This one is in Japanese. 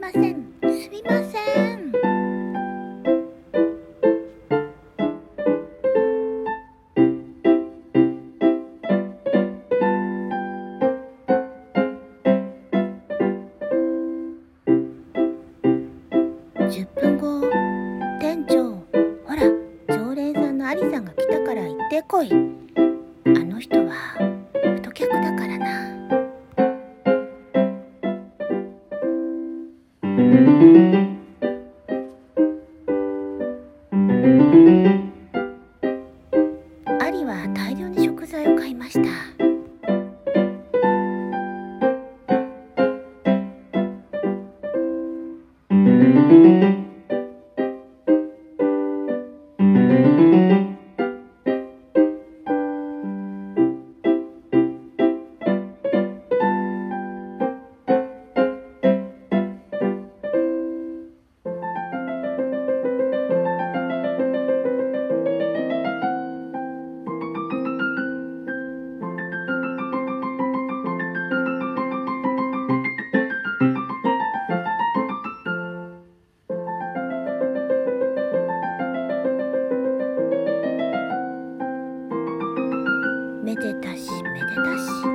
ません、すみません。10分後、店長、ほら、常連さんのアリさんが来たから行ってこい。あの人は太客だからな。アリは大量に食材を買いました。めでたしめでたし。